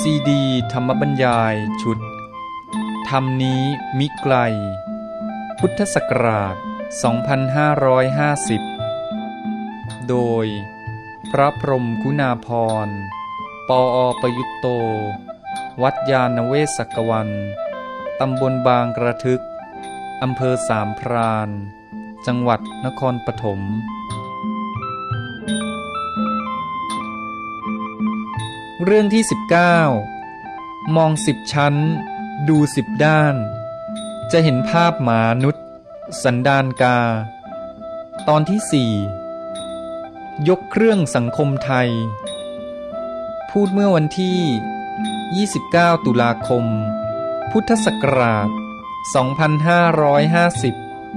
ซีดีธรรมบรรยายชุดธรรมนี้มิไกลพุทธศักราช 2550 โดยพระพรหมคุณาภรณ์ ปอ.ประยุตโต วัดยาณเวศกวัน ตำบลบางกระทึก อำเภอสามพราน จังหวัดนครปฐมเรื่องที่19มอง10ชั้นดู10ด้านจะเห็นภาพหมานุษย์สันดานกาตอนที่4ยกเครื่องสังคมไทยพูดเมื่อวันที่29ตุลาคมพุทธศักราช2550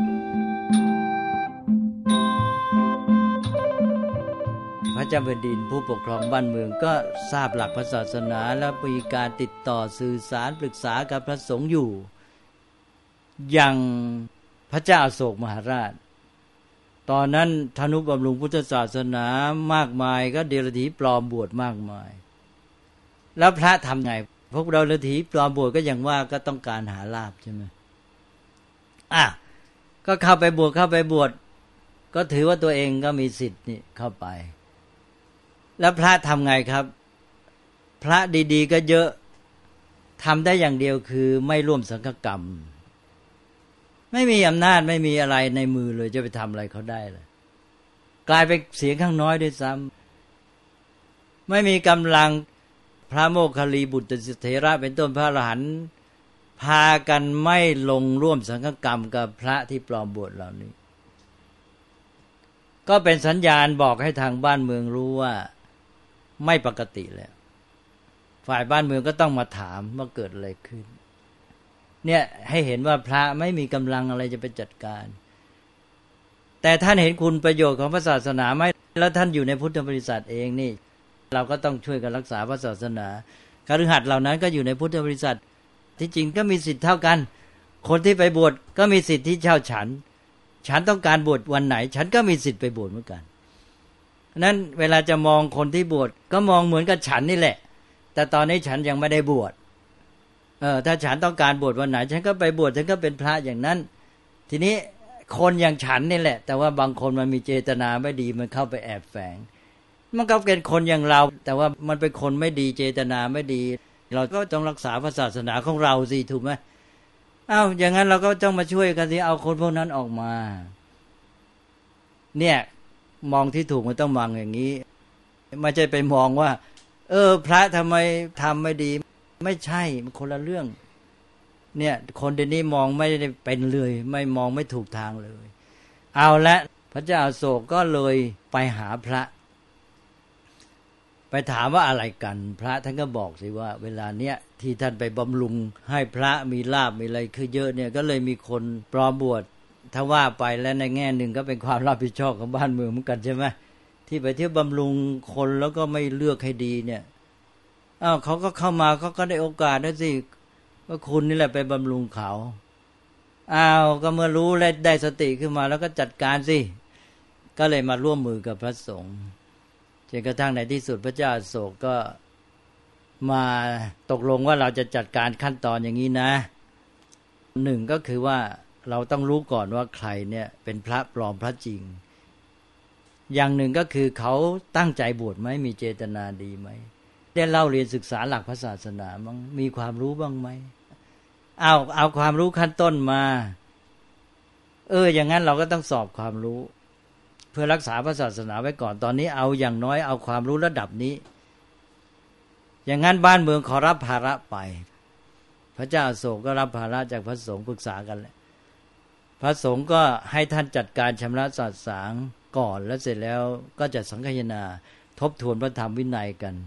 พระเจ้าแผ่นดินผู้ปกครองบ้านเมืองก็ทราบหลักพระศาสนาและมีการติดต่อสื่อสารปรึกษากับพระสงฆ์อยู่อย่างพระเจ้าอโศกมหาราชตอนนั้นทนุบำรุงพุทธศาสนามากมายก็เดรัจฉีปลอมบวชมากมายแล้วพระทำไงพวกเราเดรัจฉีปลอมบวชก็อย่างว่าก็ต้องการหาลาภใช่ไหมก็เข้าไปบวชก็ถือว่าตัวเองก็มีสิทธิ์นี่เข้าไปแล้วพระทำไงครับพระดีๆก็เยอะทำได้อย่างเดียวคือไม่ร่วมสังฆกรรมไม่มีอำนาจไม่มีอะไรในมือเลยจะไปทำอะไรเขาได้เลยกลายเป็นเสียงข้างน้อยด้วยซ้ำไม่มีกำลังพระโมคคัลลีบุตรเถระเป็นต้นพระอรหันต์พากันไม่ลงร่วมสังฆกรรมกับพระที่ปลอมบวชเหล่านี้ก็เป็นสัญญาณบอกให้ทางบ้านเมืองรู้ว่าไม่ปกติแล้วฝ่ายบ้านเมืองก็ต้องมาถามว่าเกิดอะไรขึ้นเนี่ยให้เห็นว่าพระไม่มีกำลังอะไรจะไปจัดการแต่ท่านเห็นคุณประโยชน์ของพระศาสนาไหมแล้วท่านอยู่ในพุทธบริษัทเองนี่เราก็ต้องช่วยกันรักษาพระศาสนาคฤหัสถ์เหล่านั้นก็อยู่ในพุทธบริษัทที่จริงก็มีสิทธิ์เท่ากันคนที่ไปบวชก็มีสิทธิ์ที่เช่าฉันต้องการบวชวันไหนฉันก็มีสิทธิ์ไปบวชเหมือนกันนั้นเวลาจะมองคนที่บวชก็มองเหมือนกับฉันนี่แหละแต่ตอนนี้ฉันยังไม่ได้บวชถ้าฉันต้องการบวชวันไหนฉันก็ไปบวชฉันก็เป็นพระอย่างนั้นทีนี้คนอย่างฉันนี่แหละแต่ว่าบางคนมันมีเจตนาไม่ดีมันเข้าไปแอบแฝงมันก็เป็นคนอย่างเราแต่ว่ามันเป็นคนไม่ดีเจตนาไม่ดีเราก็ต้องรักษาพระศาสนาของเราสิถูกไหมอย่างนั้นเราก็ต้องมาช่วยกันสิเอาคนพวกนั้นออกมาเนี่ยมองที่ถูกมันต้องมองอย่างนี้ไม่ใช่ไปมองว่าพระทำไมทำไม่ดีไม่ใช่มันคนละเรื่องเนี่ยคนเดี๋ยวนี้มองไม่ได้เป็นเลยไม่มองไม่ถูกทางเลยเอาละพระเจ้าอโศกก็เลยไปหาพระไปถามว่าอะไรกันพระท่านก็บอกสิว่าเวลาเนี้ยที่ท่านไปบำรุงให้พระมีลาภมีอะไรคือเยอะเนี่ยก็เลยมีคนปลอมบวชถ้าว่าไปแล้วในแง่หนึ่งก็เป็นความรับผิดชอบของบ้านเมืองเหมือนกันใช่ไหมที่ไปเที่ยวบำรุงคนแล้วก็ไม่เลือกให้ดีเนี่ยเขาก็เข้ามาเขาก็ได้โอกาสด้วยสิว่าคุณนี่แหละไปบำรุงเขาก็เมื่อรู้และได้สติขึ้นมาแล้วก็จัดการสิก็เลยมาร่วมมือกับพระสงฆ์จนกระทั่งในที่สุดพระเจ้าอโศกก็มาตกลงว่าเราจะจัดการขั้นตอนอย่างนี้นะหนึ่งก็คือว่าเราต้องรู้ก่อนว่าใครเนี่ยเป็นพระปลอมพระจริงอย่างหนึ่งก็คือเขาตั้งใจบวชไหมมีเจตนาดีไหมได้เล่าเรียนศึกษาหลักพระศาสนาบ้างมีความรู้บ้างไหมเอาความรู้ขั้นต้นมาอย่างนั้นเราก็ต้องสอบความรู้เพื่อรักษาพระศาสนาไว้ก่อนตอนนี้เอาอย่างน้อยเอาความรู้ระดับนี้อย่างนั้นบ้านเมืองขอรับภาระไปพระเจ้าอโศกก็รับภาระจากพระสงฆ์ปรึกษากันแหละพระสงฆ์ก็ให้ท่านจัดการชำระสาสางก่อนแล้วเสร็จแล้วก็จะสังฆายนาทบทวนพระธรรมวินัยกัน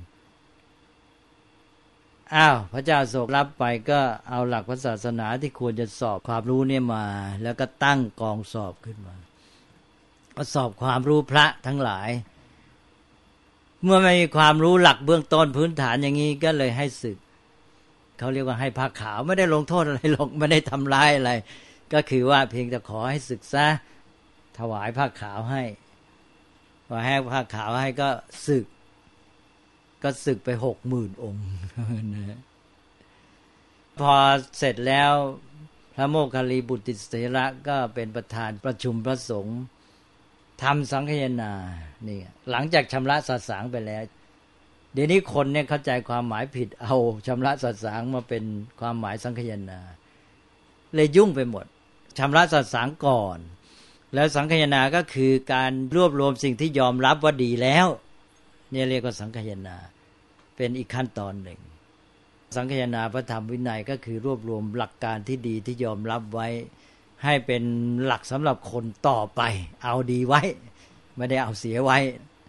พระเจ้าอโศกรับไปก็เอาหลักพระศาสนาที่ควรจะสอบความรู้เนี่ยมาแล้วก็ตั้งกองสอบขึ้นมาก็สอบความรู้พระทั้งหลายเมื่อไม่มีความรู้หลักเบื้องต้นพื้นฐานอย่างนี้ก็เลยให้สึกเขาเรียกว่าให้ผ้าขาวไม่ได้ลงโทษอะไรหรอกไม่ได้ทำร้ายอะไรก็คือว่าเพียงแต่ขอให้ศึกษาถวายผ้าขาวให้พอให้ผ้าขาวให้ก็สึกก็ศึกไป 60,000 องค์นะพอเสร็จแล้วพระโมคคัลลีบุตรเถระก็เป็นประธานประชุมพระสงฆ์ทำสังฆยนานี่หลังจากชำระสัตย์สางไปแล้วเดี๋ยวนี้คนเนี่ยเข้าใจความหมายผิดเอาชำระสัตย์สางมาเป็นความหมายสังฆยนาเลยยุ่งไปหมดชำระสัตย์สางก่อนแล้วสังฆยนาก็คือการรวบรวมสิ่งที่ยอมรับว่าดีแล้วเนี่ยเรียกว่าสังฆยนาเป็นอีกขั้นตอนหนึ่งสังฆยนาพระธรรมวินัยก็คือรวบรวมหลักการที่ดีที่ยอมรับไว้ให้เป็นหลักสำหรับคนต่อไปเอาดีไว้ไม่ได้เอาเสียไว้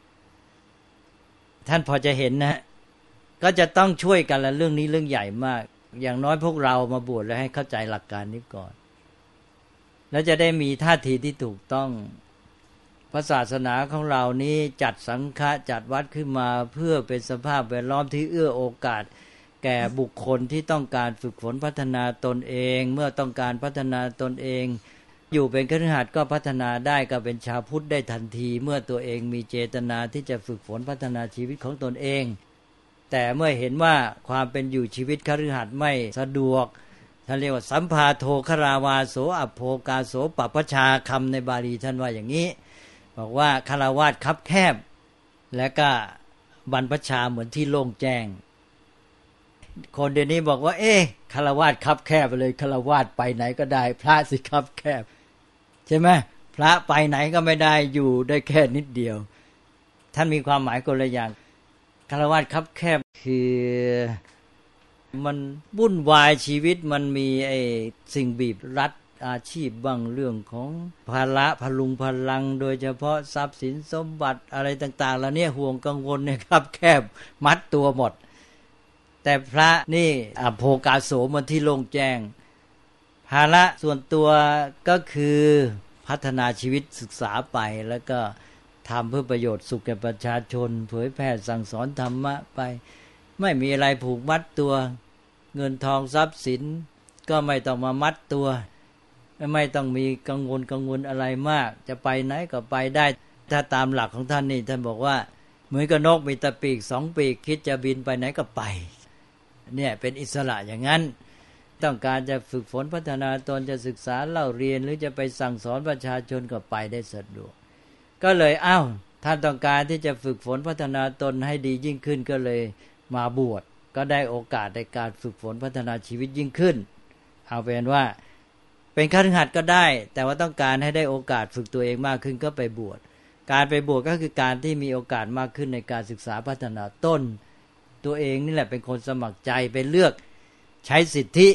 ท่านพอจะเห็นนะก็จะต้องช่วยกันละเรื่องนี้เรื่องใหญ่มากอย่างน้อยพวกเรามาบวชแล้วให้เข้าใจหลักการนี้ก่อนแล้วจะได้มีท่าทีที่ถูกต้องพระศาสนาของเรานี้จัดสังฆะจัดวัดขึ้นมาเพื่อเป็นสภาพแวดล้อมที่เอื้อโอกาสแก่บุคคลที่ต้องการฝึกฝนพัฒนาตนเองเมื่อต้องการพัฒนาตนเองอยู่เป็นคฤหัสถ์ก็พัฒนาได้ก็เป็นชาวพุทธได้ทันทีเมื่อตัวเองมีเจตนาที่จะฝึกฝนพัฒนาชีวิตของตนเองแต่เมื่อเห็นว่าความเป็นอยู่ชีวิตคฤหัสถ์ไม่สะดวกท่านเรียกว่าสัมภาโทคราวาโสอัปโภกาโสปัปปชาคำในบาลีท่านว่าอย่างนี้บอกว่าคฤหัสถ์คับแคบและก็บรรพชาเหมือนที่โล่งแจ้งคนเดี๋ยวนี้บอกว่าคฤหัสถ์คับแคบไปเลยคฤหัสถ์ไปไหนก็ได้พระสิคับแคบใช่ไหมพระไปไหนก็ไม่ได้อยู่ได้แค่นิดเดียวท่านมีความหมายคนละอย่างคฤหัสถ์คับแคบคือมันวุ่นวายชีวิตมันมีสิ่งบีบรัดอาชีพบ้างเรื่องของภาระพลุงพลังโดยเฉพาะทรัพย์สินสมบัติอะไรต่างๆแล้วเนี่ยห่วงกังวลเนี่ยครับแคบมัดตัวหมดแต่พระนี่อโภกาโสมันที่โล่งแจ้งภาระส่วนตัวก็คือพัฒนาชีวิตศึกษาไปแล้วก็ทำเพื่อประโยชน์สุขแก่ประชาชนเผยแพร่สั่งสอนธรรมะไปไม่มีอะไรผูกมัดตัวเงินทองทรัพย์สินก็ไม่ต้องมามัดตัวไม่ต้องมีกังวลอะไรมากจะไปไหนก็ไปได้ถ้าตามหลักของท่านนี่ท่านบอกว่าเหมือนกับนกมีแต่ปีก2ปีกคิดจะบินไปไหนก็ไปเนี่ยเป็นอิสระอย่างนั้นต้องการจะฝึกฝนพัฒนาตนจะศึกษาเล่าเรียนหรือจะไปสั่งสอนประชาชนก็ไปได้สะดวกก็เลยท่านต้องการที่จะฝึกฝนพัฒนาตนให้ดียิ่งขึ้นก็เลยมาบวชก็ได้โอกาสในการฝึกฝนพัฒนาชีวิตยิ่งขึ้นเอาเป็นว่าเป็นคฤหัสถ์ก็ได้แต่ว่าต้องการให้ได้โอกาสฝึกตัวเองมากขึ้นก็ไปบวชการไปบวชก็คือการที่มีโอกาสมากขึ้นในการศึกษาพัฒนาตนตัวเองนี่แหละเป็นคนสมัครใจไปเลือกใช้สิทธิ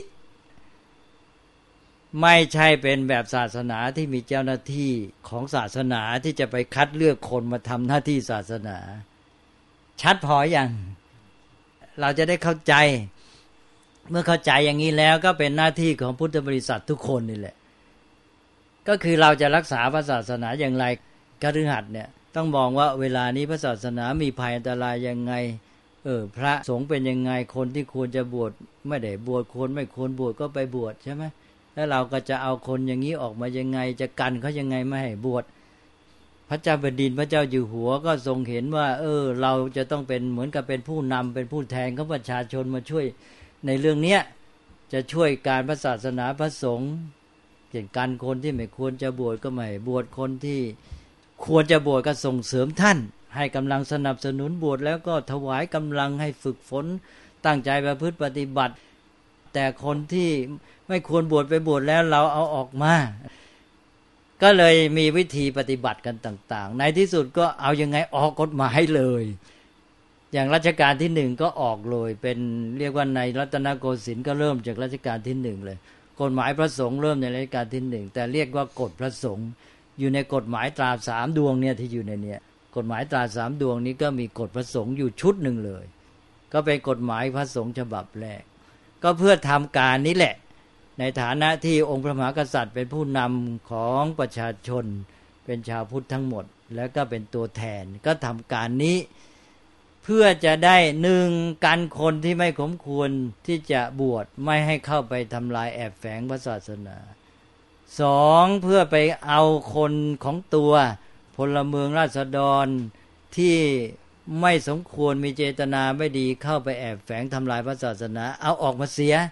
ไม่ใช่เป็นแบบศาสนาที่มีเจ้าหน้าที่ของศาสนาที่จะไปคัดเลือกคนมาทำหน้าที่ศาสนาชัดพออย่างเราจะได้เข้าใจเมื่อเข้าใจอย่างนี้แล้วก็เป็นหน้าที่ของพุทธบริษัททุกคนนี่แหละก็คือเราจะรักษาพระศาสนาอย่างไรคฤหัสถ์เนี่ยต้องมองว่าเวลานี้พระศาสนามีภัยอันตรายยังไงพระสงฆ์เป็นยังไงคนที่ควรจะบวชไม่ได้บวชคนไม่ควรบวชก็ไปบวชใช่ไหมแล้วเราก็จะเอาคนอย่างนี้ออกมายังไงจะกันเขายังไงไม่ให้บวชพระเจ้าแผ่นดินพระเจ้าอยู่หัวก็ทรงเห็นว่าเราจะต้องเป็นเหมือนกับเป็นผู้นำเป็นผู้แทนของประชาชนมาช่วยในเรื่องนี้จะช่วยการพระศาสนาพระสงฆ์เช่นกันคนที่ไม่ควรจะบวชก็ไม่บวชคนที่ควรจะบวชก็ส่งเสริมท่านให้กำลังสนับสนุนบวชแล้วก็ถวายกำลังให้ฝึกฝนตั้งใจประพฤติปฏิบัติแต่คนที่ไม่ควรบวชไปบวชแล้วเราเอาออกมาก็เลยมีวิธีปฏิบัติกันต่างๆในที่สุดก็เอายังไงออกกฎหมายเลยอย่างรัชกาลที่1ก็ออกเลยเป็นเรียกว่าในรัตนโกสินทร์ก็เริ่มจากรัชกาลที่1เลยกฎหมายพระสงฆ์เริ่มในรัชกาลที่1แต่เรียกว่ากฎพระสงฆ์อยู่ในกฎหมายตรา3ดวงเนี่ยที่อยู่ในเนี่ยกฎหมายตรา3ดวงนี้ก็มีกฎพระสงฆ์อยู่ชุดหนึ่งเลยก็เป็นกฎหมายพระสงฆ์ฉบับแรกก็เพื่อทำการนี้แหละในฐานะที่องค์พระมหากษัตริย์เป็นผู้นำของประชาชนเป็นชาวพุทธทั้งหมดแล้วก็เป็นตัวแทนก็ทำการนี้เพื่อจะได้1กันคนที่ไม่สมควรที่จะบวชไม่ให้เข้าไปทำลายแอบแฝงพระศาสนา2เพื่อไปเอาคนของตัวพลเมืองราษฎรที่ไม่สมควรมีเจตนาไม่ดีเข้าไปแอบแฝงทำลายพระศาสนาเอาออกมาเสีย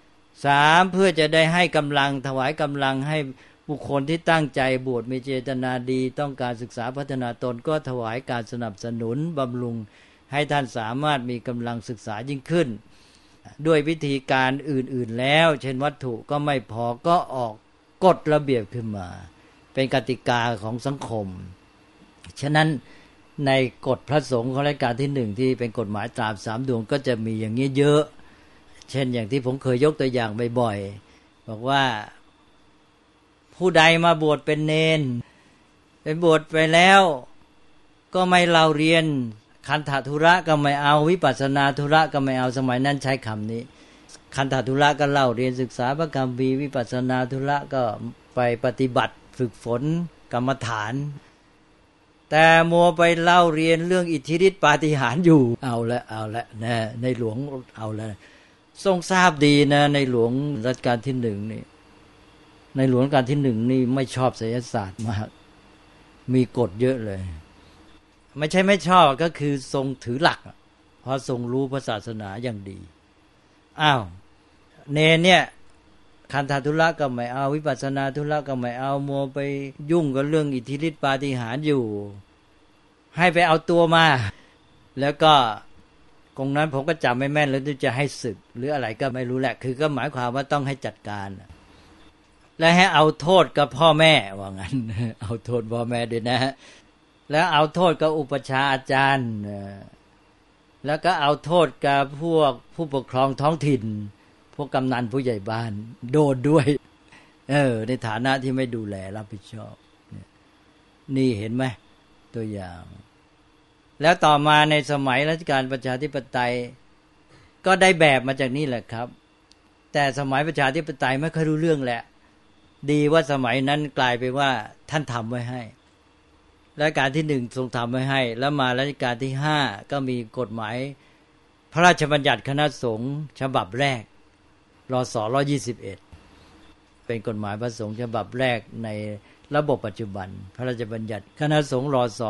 3. เพื่อจะได้ให้กำลังถวายกำลังให้บุคคลที่ตั้งใจบวชมีเจตนาดีต้องการศึกษาพัฒนาตนก็ถวายการสนับสนุนบำรุงให้ท่านสามารถมีกำลังศึกษายิ่งขึ้นด้วยวิธีการอื่นๆแล้วเช่นวัตถุก็ไม่พอก็ออกกฎระเบียบขึ้นมาเป็นกติกาของสังคมฉะนั้นในกฎพระสงฆ์ของรายการที่1ที่เป็นกฎหมายตรา3 ดวงก็จะมีอย่างนี้เยอะเช่นอย่างที่ผมเคยยกตัวอย่างบ่อยๆบอกว่าผู้ใดมาบวชเป็นเณรเป็นบวชไปแล้วก็ไม่เล่าเรียนคันธทุระก็ไม่เอาวิปัสสนาธุระก็ไม่เอาสมัยนั้นใช้คำนี้คันธทุระก็เล่าเรียนศึกษาพระคัมภีร์วิปัสสนาธุระก็ไปปฏิบัติฝึกฝนกรรมฐานแต่มัวไปเล่าเรียนเรื่องอิทธิฤทธิปาฏิหาริย์อยู่เอาละนะในหลวงเอาละทรงทราบดีนะในหลวงรัชกาลที่1นี่ในหลวงรัชกาลที่1นี่ไม่ชอบไสยศาสตร์มากมีกฎเยอะเลยไม่ใช่ไม่ชอบก็คือทรงถือหลักเพราะทรงรู้พระศาสนาอย่างดีอ้าวเนรเนี่ยคันธทุระก็ไม่เอาวิปัสสนาธุระก็ไม่เอามัวไปยุ่งกับเรื่องอิทธิฤทธิปาฏิหาริย์อยู่ให้ไปเอาตัวมาแล้วก็ตรงนั้นผมก็จำไม่แม่นแล้วจะให้ศึกหรืออะไรก็ไม่รู้แหละคือก็หมายความว่าต้องให้จัดการและให้เอาโทษกับพ่อแม่ว่างั้นเอาโทษพ่อแม่ด้วยนะแล้วเอาโทษกับอุปชาอาจารย์แล้วก็เอาโทษกับพวกผู้ปกครองท้องถิ่นพวกกำนันผู้ใหญ่บ้านโดนด้วยในฐานะที่ไม่ดูแลรับผิดชอบนี่เห็นไหมตัวอย่างแล้วต่อมาในสมัยรัชกาลประชาธิปไตยก็ได้แบบมาจากนี่แหละครับแต่สมัยประชาธิปไตยไม่ค่อยรู้เรื่องแหละดีว่าสมัยนั้นกลายไปว่าท่านทำไว้ให้รัชกาลที่1ทรงทำไว้ให้แล้วมารัชกาลที่5ก็มีกฎหมายพระราชบัญญัติคณะสงฆ์ฉบับแรกรศ121เป็นกฎหมายพระสงฆ์ฉบับแรกในระบบปัจจุบันพระราชบัญญัติคณะสงฆ์รศ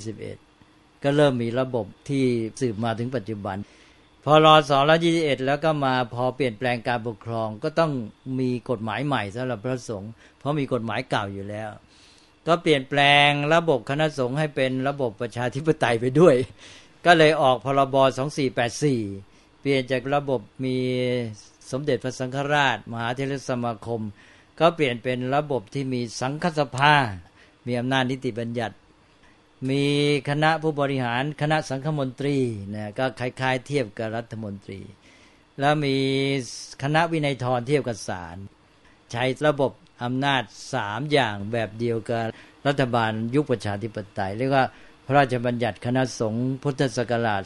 121ก็เริ่มมีระบบที่สืบมาถึงปัจจุบันพอรศ121แล้วก็มาพอเปลี่ยนแปลงการปกครองก็ต้องมีกฎหมายใหม่สำหรับพระสงฆ์เพราะมีกฎหมายเก่าอยู่แล้วก็เปลี่ยนแปลงระบบคณะสงฆ์ให้เป็นระบบประชาธิปไตยไปด้วยก็เลยออกพรบ2484เปลี่ยนจากระบบมีสมเด็จพระสังฆราชมหาเถรสมาคมก็เปลี่ยนเป็นระบบที่มีสังฆสภามีอำนาจนิติบัญญัติมีคณะผู้บริหารคณะสังฆมนตรีนะก็คล้ายๆเทียบกับรัฐมนตรีแล้วมีคณะวินัยธรเทียบกับศาลใช้ระบบอำนาจ3อย่างแบบเดียวกับรัฐบาลยุคประชาธิปไตยเรียกว่าพระราชบัญญัติคณะสงฆ์พุทธศักราช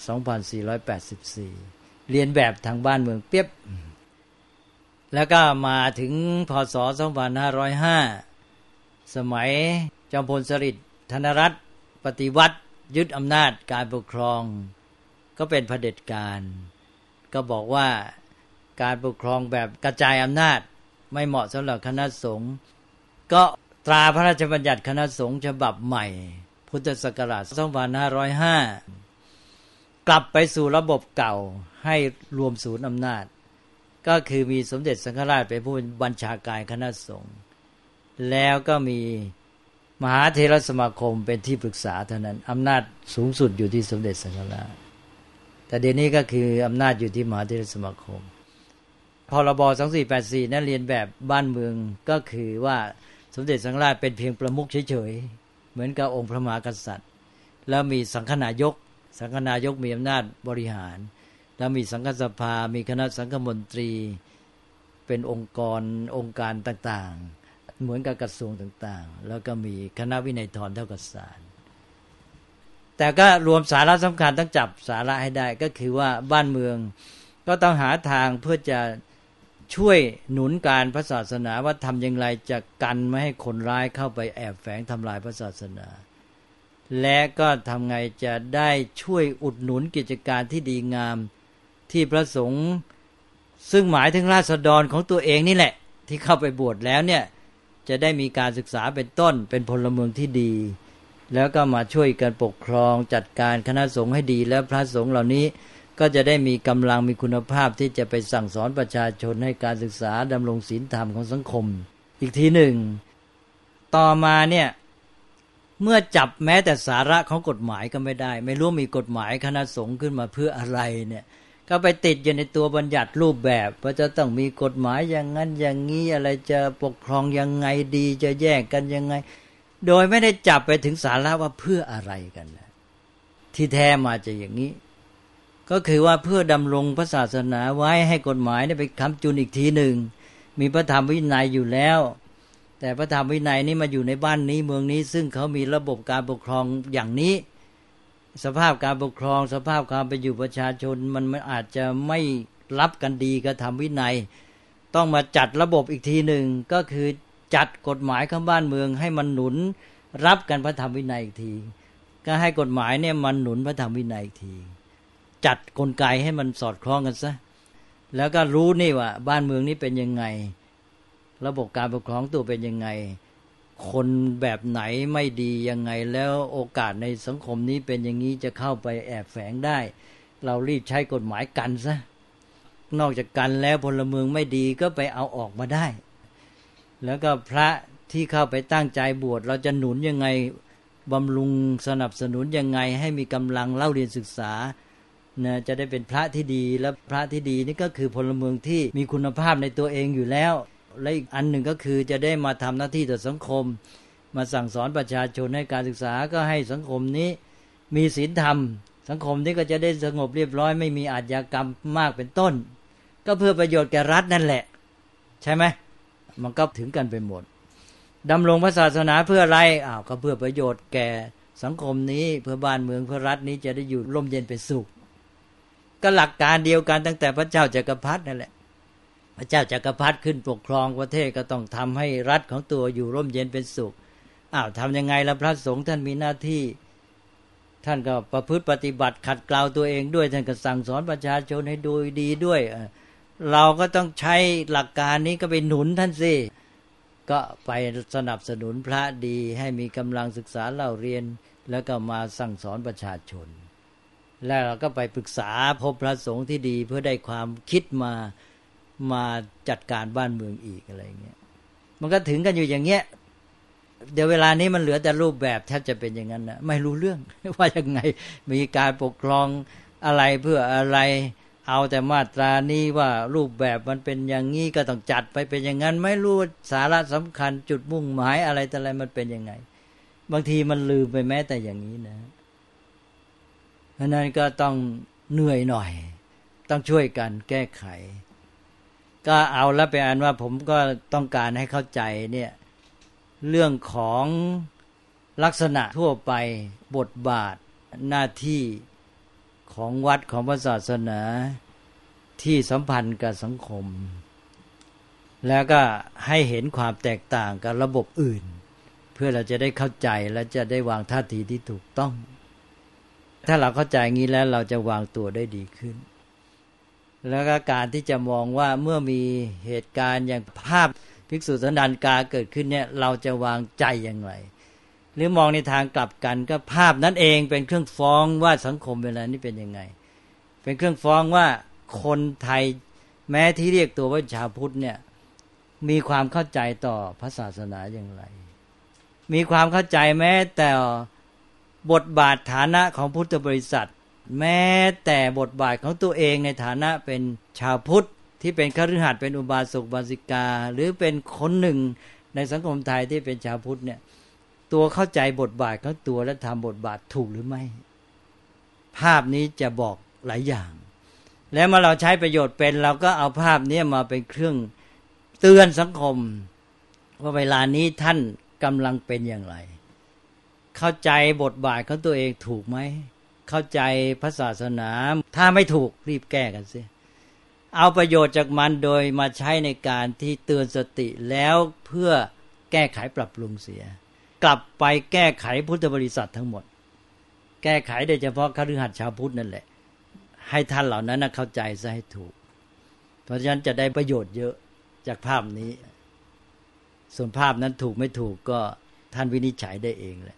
2484เรียนแบบทางบ้านเมืองเปียบแล้วก็มาถึงพ.ศ. 2505สมัยจอมพลสฤษดิ์ธนรัตน์ปฏิวัติยึดอำนาจการปกครองก็เป็นเผด็จการก็บอกว่าการปกครองแบบกระจายอำนาจไม่เหมาะสำหรับคณะสงฆ์ก็ตราพระราชบัญญัติคณะสงฆ์ฉบับใหม่พุทธศักราช2505กลับไปสู่ระบบเก่าให้รวมศูนย์อำนาจก็คือมีสมเด็จสังฆราชเป็นผู้บัญชาการคณะสงฆ์แล้วก็มีมหาเถรสมาคมเป็นที่ปรึกษาเท่านั้นอำนาจสูงสุดอยู่ที่สมเด็จสังฆราชแต่เดี๋ยวนี้ก็คืออำนาจอยู่ที่มหาเถรสมาคมพรบ2484นั้นเรียนแบบบ้านเมืองก็คือว่าสมเด็จสังฆราชเป็นเพียงประมุขเฉยๆเหมือนกับองค์พระมหากษัตริย์แล้วมีสังฆนายกมีอำนาจบริหารแล้วมีสังฆสภามีคณะสังฆมนตรีเป็นองค์การต่างๆเหมือนกับกระทรวงต่างๆแล้วก็มีคณะวินัยธรเท่ากับศาลแต่ก็รวมสาระสำคัญต้องจับสาระให้ได้ก็คือว่าบ้านเมืองก็ต้องหาทางเพื่อจะช่วยหนุนการพระศาสนาว่าทำอย่างไรจะกันไม่ให้คนร้ายเข้าไปแอบแฝงทำลายพระศาสนาและก็ทำไงจะได้ช่วยอุดหนุนกิจการที่ดีงามที่พระสงฆ์ซึ่งหมายถึงราษฎรของตัวเองนี่แหละที่เข้าไปบวชแล้วเนี่ยจะได้มีการศึกษาเป็นต้นเป็นพลเมืองที่ดีแล้วก็มาช่วยกันปกครองจัดการคณะสงฆ์ให้ดีแล้วพระสงฆ์เหล่านี้ก็จะได้มีกำลังมีคุณภาพที่จะไปสั่งสอนประชาชนให้การศึกษาดำรงศีลธรรมของสังคมอีกทีหนึ่งต่อมาเนี่ยเมื่อจับแม้แต่สาระของกฎหมายก็ไม่ได้ไม่รู้มีกฎหมายคณะสงฆ์ขึ้นมาเพื่ออะไรเนี่ยก็ไปติดอยู่ในตัวบัญญัติรูปแบบว่าจะต้องมีกฎหมายอย่างนั้นอย่างนี้อะไรจะปกครองยังไงดีจะแยกกันยังไงโดยไม่ได้จับไปถึงสาระว่าเพื่ออะไรกันนะที่แท้มาจะอย่างนี้ก็คือว่าเพื่อดำรงพระศาสนาไว้ให้กฎหมายได้ไปค้ำจุนอีกทีหนึ่งมีพระธรรมวินัยอยู่แล้วแต่พระธรรมวินัยนี้มาอยู่ในบ้านนี้เมืองนี้ซึ่งเขามีระบบการปกครองอย่างนี้สภาพการปกครองสภาพความเป็นอยู่ประชาชนมันอาจจะไม่รับกันดีกับธรรมวินัยต้องมาจัดระบบอีกทีหนึ่งก็คือจัดกฎหมายข้างบ้านเมืองให้มันหนุนรับกันพระธรรมวินัยอีกทีก็ให้กฎหมายเนี่ยมันหนุนพระธรรมวินัยอีกทีจัดกลไกให้มันสอดคล้องกันซะแล้วก็รู้นี่ว่าบ้านเมืองนี้เป็นยังไงระบบการปกครองตัวเป็นยังไงคนแบบไหนไม่ดียังไงแล้วโอกาสในสังคมนี้เป็นอย่างนี้จะเข้าไปแอบแฝงได้เรารีบใช้กฎหมายกันซะนอกจากกันแล้วพลเมืองไม่ดีก็ไปเอาออกมาได้แล้วก็พระที่เข้าไปตั้งใจบวชเราจะหนุนยังไงบำรุงสนับสนุนยังไงให้มีกำลังเล่าเรียนศึกษานะจะได้เป็นพระที่ดีและพระที่ดีนี่ก็คือพลเมืองที่มีคุณภาพในตัวเองอยู่แล้วและอีกอันหนึ่งก็คือจะได้มาทำหน้าที่ต่อสังคมมาสั่งสอนประชาชนให้การศึกษาก็ให้สังคมนี้มีศีลธรรมสังคมนี้ก็จะได้สงบเรียบร้อยไม่มีอาชญากรรมมากเป็นต้นก็เพื่อประโยชน์แก่รัฐนั่นแหละใช่ไหมมันก็ถึงกันไปหมดดำรงพระศาสนาเพื่ออะไรก็เพื่อประโยชน์แก่สังคมนี้เพื่อบ้านเมืองเพื่อรัฐนี้จะได้อยู่ร่มเย็นเป็นสุขก็หลักการเดียวกันตั้งแต่พระเจ้าจักรพรรดินั่นแหละพระเจ้าจักรพรรดิขึ้นปกครองประเทศก็ต้องทำให้รัฐของตัวอยู่ร่มเย็นเป็นสุขทำยังไงล่ะพระสงฆ์ท่านมีหน้าที่ท่านก็ประพฤติปฏิบัติขัดเกลาตัวเองด้วยท่านก็สั่งสอนประชาชนให้ดูดีด้วยเราก็ต้องใช้หลักการนี้ก็ไปหนุนท่านสิก็ไปสนับสนุนพระดีให้มีกำลังศึกษาเล่าเรียนแล้วก็มาสั่งสอนประชาชนแล้วเราก็ไปปรึกษาพบพระสงฆ์ที่ดีเพื่อได้ความคิดมาจัดการบ้านเมืองอีกอะไรเงี้ยมันก็ถึงกันอยู่อย่างเงี้ยเดี๋ยวเวลานี้มันเหลือแต่รูปแบบแทบจะเป็นอย่างนั้นนะไม่รู้เรื่องว่ายังไงมีการปกครองอะไรเพื่ออะไรเอาแต่มาตรานี้ว่ารูปแบบมันเป็นอย่างนี้ก็ต้องจัดไปเป็นอย่างนั้นไม่รู้สาระสำคัญจุดมุ่งหมายอะไรแต่อะไรมันเป็นยังไงบางทีมันลืมไปแม้แต่อย่างนี้นะเพราะนั้นก็ต้องเหนื่อยหน่อยต้องช่วยกันแก้ไขก็เอาแล้วเป็นอันว่าผมก็ต้องการให้เข้าใจเนี่ยเรื่องของลักษณะทั่วไปบทบาทหน้าที่ของวัดของพระศาสนาที่สัมพันธ์กับสังคมแล้วก็ให้เห็นความแตกต่างกับระบบอื่นเพื่อเราจะได้เข้าใจและจะได้วางท่าทีที่ถูกต้องถ้าเราเข้าใจงี้แล้วเราจะวางตัวได้ดีขึ้นแล้วก็การที่จะมองว่าเมื่อมีเหตุการณ์อย่างภาพภิกษุสันดานกาเกิดขึ้นเนี่ยเราจะวางใจอย่างไรหรือมองในทางกลับกันก็ภาพนั้นเองเป็นเครื่องฟ้องว่าสังคมเวลานี้เป็นยังไงเป็นเครื่องฟ้องว่าคนไทยแม้ที่เรียกตัวว่าชาวพุทธเนี่ยมีความเข้าใจต่อพระศาสนาอย่างไรมีความเข้าใจแม้แต่บทบาทฐานะของพุทธบริษัทแม้แต่บทบาทของตัวเองในฐานะเป็นชาวพุทธที่เป็นคฤหัสถ์เป็นอุบาสกอุบาสิกาหรือเป็นคนหนึ่งในสังคมไทยที่เป็นชาวพุทธเนี่ยตัวเข้าใจบทบาทของตัวและทำบทบาทถูกหรือไม่ภาพนี้จะบอกหลายอย่างแล้วเมื่อเราใช้ประโยชน์เป็นเราก็เอาภาพนี้มาเป็นเครื่องเตือนสังคมว่าเวลานี้ท่านกำลังเป็นอย่างไรเข้าใจบทบาทของตัวเองถูกไหมเข้าใจพระศาสนาถ้าไม่ถูกรีบแก้กันสิเอาประโยชน์จากมันโดยมาใช้ในการที่เตือนสติแล้วเพื่อแก้ไขปรับปรุงเสียกลับไปแก้ไขพุทธบริษัททั้งหมดแก้ไขโดยเฉพาะคฤหัสถ์ชาวพุทธนั่นแหละให้ท่านเหล่านั้นเข้าใจซะให้ถูกเพราะฉะนั้นจะได้ประโยชน์เยอะจากภาพนี้ส่วนภาพนั้นถูกไม่ถูกก็ท่านวินิจฉัยได้เองแหละ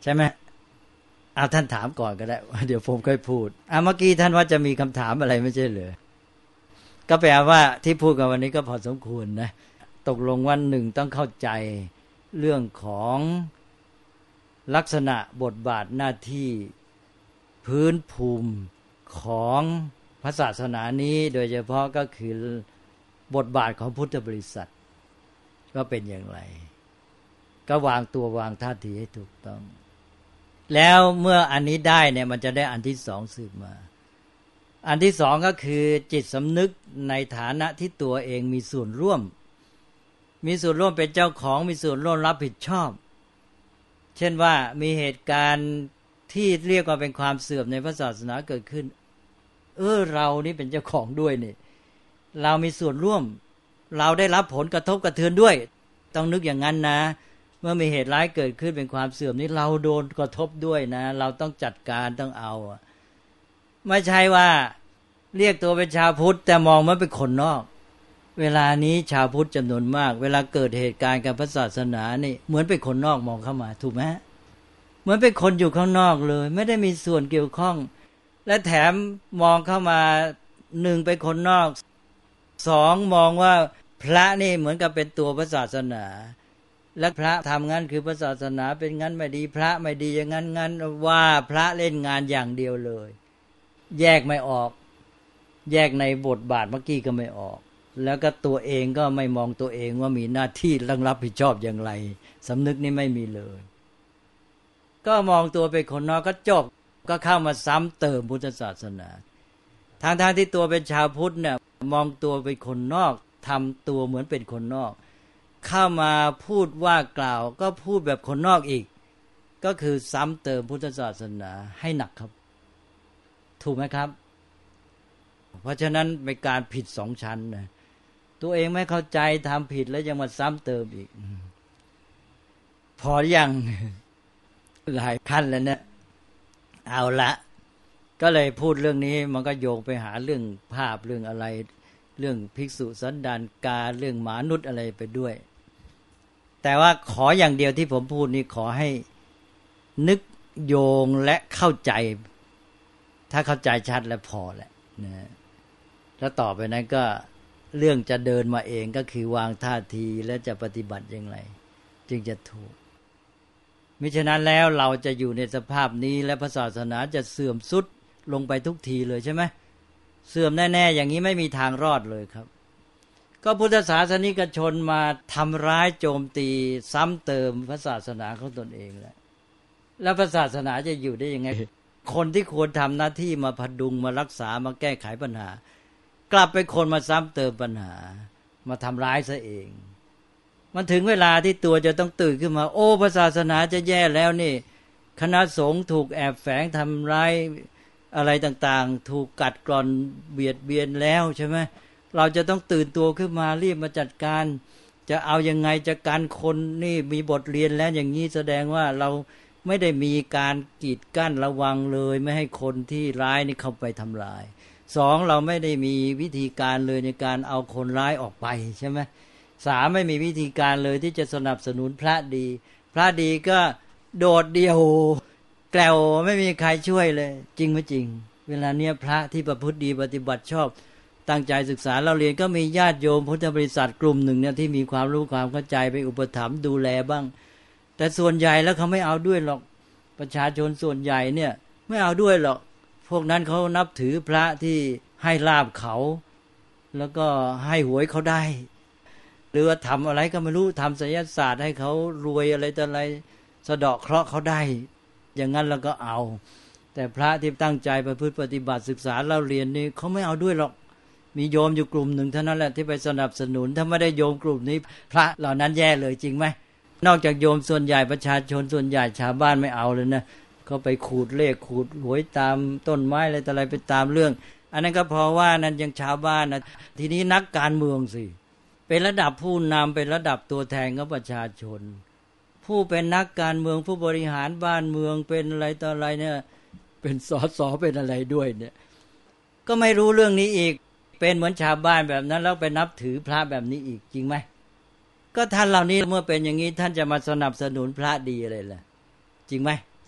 ใช่ไหมท่านถามก่อนก็ได้เดี๋ยวผมค่อยพูดเมื่อกี้ท่านว่าจะมีคำถามอะไรไม่ใช่เหรอก็แปลว่าที่พูดกันวันนี้ก็พอสมควรนะตกลงว่าหนึ่งต้องเข้าใจเรื่องของลักษณะบทบาทหน้าที่พื้นภูมิของพระศาสนานี้โดยเฉพาะก็คือบทบาทของพุทธบริษัทก็เป็นอย่างไรก็วางตัววางท่าทีให้ถูกต้องแล้วเมื่ออันนี้ได้เนี่ยมันจะได้อันที่สองสืบมาอันที่สองก็คือจิตสำนึกในฐานะที่ตัวเองมีส่วนร่วมเป็นเจ้าของมีส่วนร่วมรับผิดชอบเช่นว่ามีเหตุการณ์ที่เรียกว่าเป็นความเสื่อมในพระศาสนาเกิดขึ้นเรานี่เป็นเจ้าของด้วยนี่เรามีส่วนร่วมเราได้รับผลกระทบกระเทือนด้วยต้องนึกอย่างนั้นนะเมื่อมีเหตุร้ายเกิดขึ้นเป็นความเสื่อมนี้เราโดนกระทบด้วยนะเราต้องจัดการต้องเอาไม่ใช่ว่าเรียกตัวเป็นชาวพุทธแต่มองมันเป็นคนนอกเวลานี้ชาวพุทธจำนวนมากเวลาเกิดเหตุการณ์กับพระศาสนานี่เหมือนเป็นคนนอกมองเข้ามาถูกไหมเหมือนเป็นคนอยู่ข้างนอกเลยไม่ได้มีส่วนเกี่ยวข้องและแถมมองเข้ามาหนึ่งเป็นคนนอกสองมองว่าพระนี่เหมือนกับเป็นตัวพระศาสนาและพระทำงั้นคือพระศาสนาเป็นงั้นไม่ดีพระไม่ดีอย่างงั้นว่าพระเล่นงานอย่างเดียวเลยแยกไม่ออกแยกในบทบาทเมื่อกี้ก็ไม่ออกแล้วก็ตัวเองก็ไม่มองตัวเองว่ามีหน้าที่รับผิดชอบอย่างไรสำนึกนี่ไม่มีเลยก็มองตัวเป็นคนนอกก็จบก็เข้ามาซ้ำเติมพุทธศาสนาทางที่ตัวเป็นชาวพุทธเนี่ยมองตัวเป็นคนนอกทำตัวเหมือนเป็นคนนอกเข้ามาพูดว่ากล่าวก็พูดแบบคนนอกอีกก็คือซ้ำเติมพุทธศาสนาให้หนักครับถูกไหมครับเพราะฉะนั้นเป็นการผิดสองชั้นนะตัวเองไม่เข้าใจทำผิดแล้วยังมาซ้ำเติมอีกพอยังหลายขั้นแล้วเนี่ยเอาละก็เลยพูดเรื่องนี้มันก็โยงไปหาเรื่องภาพเรื่องอะไรเรื่องภิกษุสันดานกาเรื่องมนุษย์อะไรไปด้วยแต่ว่าขออย่างเดียวที่ผมพูดนี้ขอให้นึกโยงและเข้าใจถ้าเข้าใจชัดแล้วพอแหละนะแล้วต่อไปนั้นก็เรื่องจะเดินมาเองก็คือวางท่าทีและจะปฏิบัติอย่างไรจึงจะถูกมิฉะนั้นแล้วเราจะอยู่ในสภาพนี้และพระศาสนาจะเสื่อมทรุดลงไปทุกทีเลยใช่ไหมเสื่อมแน่ๆอย่างนี้ไม่มีทางรอดเลยครับก็พุทธศาสนิกชนมาทำร้ายโจมตีซ้ำเติมพระศาสนาของตนเองแล้วพระศาสนาจะอยู่ได้ยังไงคนที่ควรทำหน้าที่มาพดุงมารักษามาแก้ไขปัญหากลับเป็นคนมาซ้ำเติมปัญหามาทำร้ายซะเองมันถึงเวลาที่ตัวจะต้องตื่นขึ้นมาโอ้พระศาสนาจะแย่แล้วนี่คณะสงฆ์ถูกแอบแฝงทำร้ายอะไรต่างๆถูกกัดกร่อนเบียดเบียนแล้วใช่ไหมเราจะต้องตื่นตัวขึ้นมารีบมาจัดการจะเอายังไงจะกันคนนี่มีบทเรียนแล้วอย่างนี้แสดงว่าเราไม่ได้มีการกีดกั้นระวังเลยไม่ให้คนที่ร้ายนี่เข้าไปทำลายสองเราไม่ได้มีวิธีการเลยในการเอาคนร้ายออกไปใช่ไหมสามไม่มีวิธีการเลยที่จะสนับสนุนพระดีก็โดดเดี่ยวแกล้วไม่มีใครช่วยเลยจริงไม่จริงเวลาเนี้ยพระที่ประพฤติดีปฏิบัติชอบตั้งใจศึกษาเราเรียนก็มีญาติโยมพุทธบริษัทกลุ่มหนึ่งเนี่ยที่มีความรู้ความเข้าใจไปอุปถัมภ์ดูแลบ้างแต่ส่วนใหญ่แล้วเขาไม่เอาด้วยหรอกประชาชนส่วนใหญ่เนี่ยไม่เอาด้วยหรอกพวกนั้นเขานับถือพระที่ให้ลาภเขาแล้วก็ให้หวยเขาได้หรือว่าทำอะไรก็ไม่รู้ทำไสยศาสตร์ให้เขารวยอะไรต่ออะไรสะเดาะเคราะห์เขาได้อย่างนั้นเราก็เอาแต่พระที่ตั้งใจประพฤติปฏิบัติศึกษาเราเรียนนี่เขาไม่เอาด้วยหรอกมีโยมอยู่กลุ่มหนึ่งเท่านั้นแหละที่ไปสนับสนุนถ้าไม่ได้โยมกลุ่มนี้พระเหล่านั้นแย่เลยจริงไหมนอกจากโยมส่วนใหญ่ประชาชนส่วนใหญ่ชาวบ้านไม่เอาเลยนะเขาไปขูดเลขขูดหวยตามต้นไม้อะไรต่ออะไรไปตามเรื่องอันนั้นก็เพราะว่านั้นยังชาวบ้านนะทีนี้นักการเมืองสิเป็นระดับผู้นำเป็นระดับตัวแทนของประชาชนผู้เป็นนักการเมืองผู้บริหารบ้านเมืองเป็นอะไรต่ออะไรเนี่ยเป็นสสเป็นอะไรด้วยเนี่ยก็ไม่รู้เรื่องนี้อีกเป็นเหมือนชาวบ้านแบบนั้นแล้วไปนับถือพระแบบนี้อีกจริงไหมก็ท่านเหล่านี้เมื่อเป็นอย่างนี้ท่านจะมาสนับสนุนพระดีอะไรล่ะจริงไหม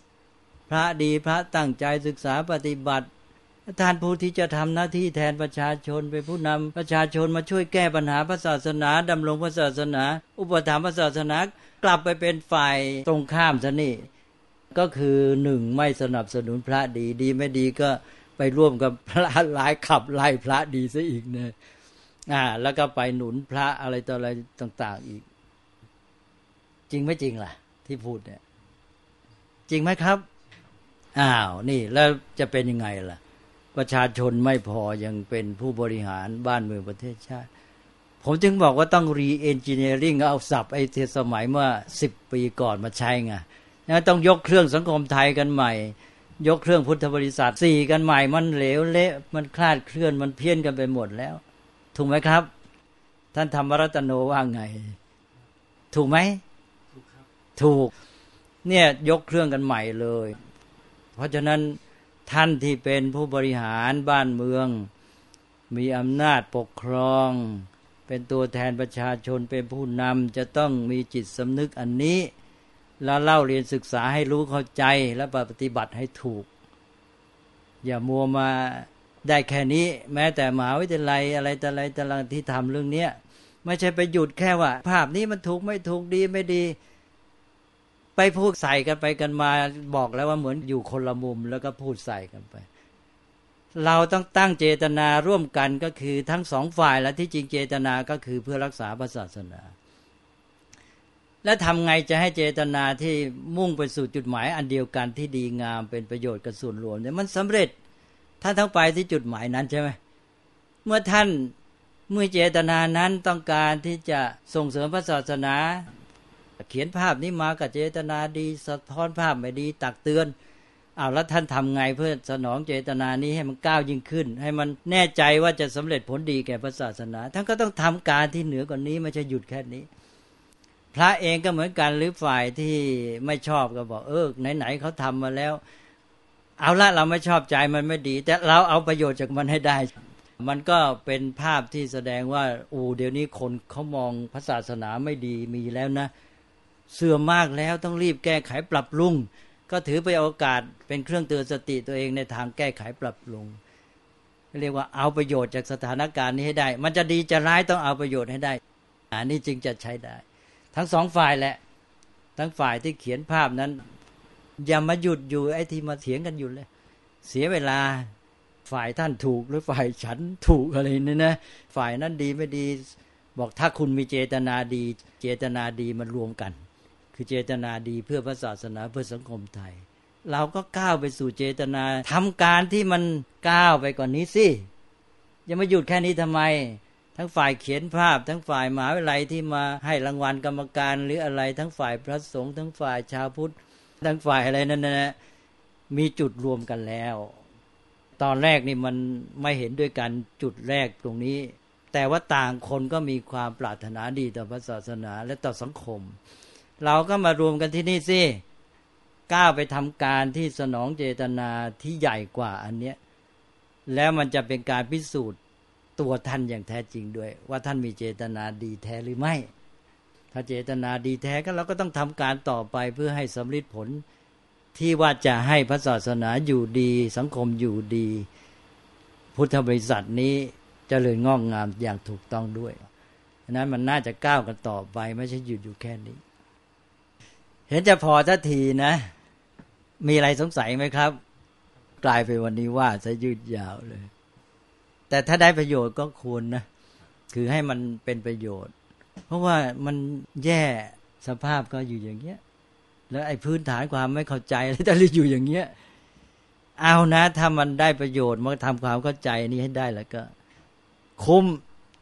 พระดีพระตั้งใจศึกษาปฏิบัติท่านผู้ที่จะทำหน้าที่แทนประชาชนเป็นผู้นำประชาชนมาช่วยแก้ปัญหาพระศาสนาดำรงพระศาสนาอุปถัมภ์พระศาสนากลับไปเป็นฝ่ายตรงข้ามซะนี่ก็คือหนึ่งไม่สนับสนุนพระดีดีไม่ดีก็ไปร่วมกับพระหลายขับไล่พระดีซะอีกเนี่ยแล้วก็ไปหนุนพระอะไรต่ออะไรต่างๆอีกจริงไม่จริงล่ะที่พูดเนี่ยจริงไหมครับนี่แล้วจะเป็นยังไงล่ะประชาชนไม่พอยังเป็นผู้บริหารบ้านเมืองประเทศชาติผมจึงบอกว่าต้องรีเอนจิเนียริ่งเอาศัพท์ไอ้เทสมัยเมื่อ10 ปีก่อนมาใช้ไงต้องยกเครื่องสังคมไทยกันใหม่ยกเครื่องพุทธบริษัท4กันใหม่มันเหลวเละมันคลาดเคลื่อนมันเพี้ยนกันไปหมดแล้วถูกไหมครับท่านธรรมรัตโนว่าไงถูกไหมถูกครับถูกเนี่ยยกเครื่องกันใหม่เลยเพราะฉะนั้นท่านที่เป็นผู้บริหารบ้านเมืองมีอำนาจปกครองเป็นตัวแทนประชาชนเป็นผู้นำจะต้องมีจิตสำนึกอันนี้แล้วเล่าเรียนศึกษาให้รู้เข้าใจและปฏิบัติให้ถูกอย่ามัวมาได้แค่นี้แม้แต่มหาวิทยาลัยอะไรแต่อะไรแต่ละที่ทำเรื่องนี้ไม่ใช่ไปหยุดแค่ว่าภาพนี้มันถูกไม่ถูกดีไม่ดีไปพูดใส่กันไปกันมาบอกแล้วว่าเหมือนอยู่คนละมุมแล้วก็พูดใส่กันไปเราต้องตั้งเจตนาร่วมกันก็คือทั้งสองฝ่ายและที่จริงเจตนาก็คือเพื่อรักษาพระศาสนาและทำไงจะให้เจตนาที่มุ่งไปสู่จุดหมายอันเดียวกันที่ดีงามเป็นประโยชน์กับส่วนรวมเนี่ยมันสำเร็จท่านต้องไปที่จุดหมายนั้นใช่ไหมเมื่อท่านเจตนานั้นต้องการที่จะส่งเสริมพระศาสนาเขียนภาพนี้มากับเจตนาดีสะท้อนภาพไม่ดีตักเตือนแล้วท่านทำไงเพื่อสนองเจตนานี้ให้มันก้าวยิ่งขึ้นให้มันแน่ใจว่าจะสำเร็จผลดีแก่พระศาสนาท่านก็ต้องทำการที่เหนือกว่านี้ไม่ใช่หยุดแค่นี้พระเองก็เหมือนกันหรือฝ่ายที่ไม่ชอบก็บอกไหนๆเขาทำมาแล้วเอาละเราไม่ชอบใจมันไม่ดีแต่เราเอาประโยชน์จากมันให้ได้มันก็เป็นภาพที่แสดงว่าเดี๋ยวนี้คนเขามองพระศาสนาไม่ดีมีแล้วนะเสื่อมมากแล้วต้องรีบแก้ไขปรับปรุงก็ถือไปโอกาสเป็นเครื่องเตือนสติตัวเองในทางแก้ไขปรับปรุงเรียกว่าเอาประโยชน์จากสถานการณ์นี้ให้ได้มันจะดีจะร้ายต้องเอาประโยชน์ให้ได้นี่จึงจะใช้ได้ทั้งสองฝ่ายแหละทั้งฝ่ายที่เขียนภาพนั้นอย่ามาหยุดอยู่ไอ้ที่มาเถียงกันอยู่เลยเสียเวลาฝ่ายท่านถูกหรือฝ่ายฉันถูกอะไรนี่นะฝ่ายนั้นดีไม่ดีบอกถ้าคุณมีเจตนาดีเจตนาดีมันรวมกันคือเจตนาดีเพื่อพระศาสนาเพื่อสังคมไทยเราก็ก้าวไปสู่เจตนาทำการที่มันก้าวไปกว่านี้สิอย่ามาหยุดแค่นี้ทำไมทั้งฝ่ายเขียนภาพทั้งฝ่ายมหาวิทยาลัยที่มาให้รางวัลกรรมการหรืออะไรทั้งฝ่ายพระสงฆ์ทั้งฝ่ายชาวพุทธทั้งฝ่ายอะไรนั่นนะมีจุดรวมกันแล้วตอนแรกนี่มันไม่เห็นด้วยกันจุดแรกตรงนี้แต่ว่าต่างคนก็มีความปรารถนาดีต่อพระศาสนาและต่อสังคมเราก็มารวมกันที่นี่สิก้าวไปทำการที่สนองเจตนาที่ใหญ่กว่าอันเนี้ยแล้วมันจะเป็นการพิสูจน์ตัวท่านอย่างแท้จริงด้วยว่าท่านมีเจตนาดีแท้หรือไม่ถ้าเจตนาดีแท้ก็เราก็ต้องทำการต่อไปเพื่อให้สำเร็จผลที่ว่าจะให้พระศาสนาอยู่ดีสังคมอยู่ดีพุทธบริษัทนี้เจริญงอกงามอย่างถูกต้องด้วยฉะนั้นมันน่าจะก้าวกันต่อไปไม่ใช่หยุดอยู่แค่นี้เห็นจะพอทันทีนะมีอะไรสงสัยไหมครับกลายไปวันนี้ว่าจะยืดยาวเลยแต่ถ้าได้ประโยชน์ก็ควรนะคือให้มันเป็นประโยชน์เพราะว่ามันแย่สภาพก็อยู่อย่างเงี้ยแล้วไอ้พื้นฐานความไม่เข้าใจอะไรแต่ละอยู่อย่างเงี้ยเอานะถ้ามันได้ประโยชน์มันทำความเข้าใจนี้ให้ได้แล้วก็คุ้ม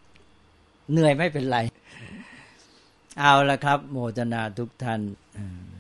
เหนื่อยไม่เป็นไรเอาละครับโมทนาทุกท่าน